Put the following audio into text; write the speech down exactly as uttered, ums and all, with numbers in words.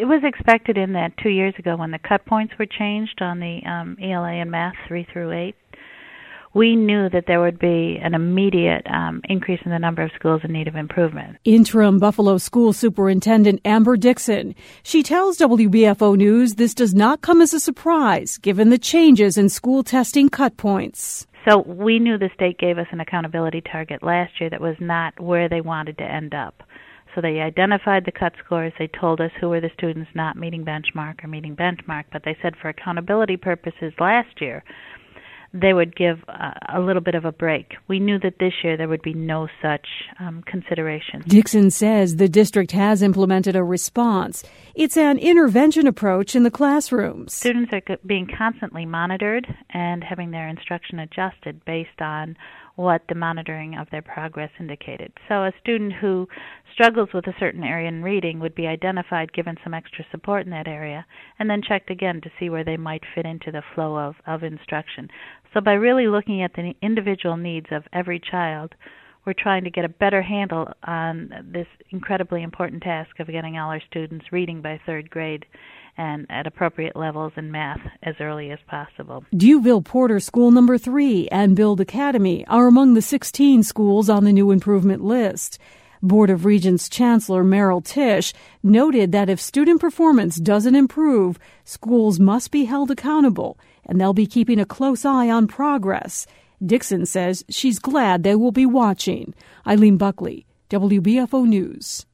it was expected in that two years ago when the cut points were changed on the um, E L A and math three through eight. We knew that there would be an immediate um, increase in the number of schools in need of improvement. Interim Buffalo School Superintendent Amber Dixon. She tells W B F O News this does not come as a surprise, given the changes in school testing cut points. So we knew the state gave us an accountability target last year that was not where they wanted to end up. So they identified the cut scores. They told us who were the students not meeting benchmark or meeting benchmark, but they said for accountability purposes last year, they would give uh, a little bit of a break. We knew that this year there would be no such um, consideration. Dixon says the district has implemented a response. It's an intervention approach in the classrooms. Students are being constantly monitored and having their instruction adjusted based on what the monitoring of their progress indicated. So a student who struggles with a certain area in reading would be identified, given some extra support in that area, and then checked again to see where they might fit into the flow of, of instruction. So by really looking at the individual needs of every child, we're trying to get a better handle on this incredibly important task of getting all our students reading by third grade and at appropriate levels in math as early as possible. Dewville Porter School Number three and Build Academy are among the sixteen schools on the new improvement list. Board of Regents Chancellor Merrill Tisch noted that if student performance doesn't improve, schools must be held accountable, and they'll be keeping a close eye on progress. Dixon says she's glad they will be watching. Eileen Buckley, W B F O News.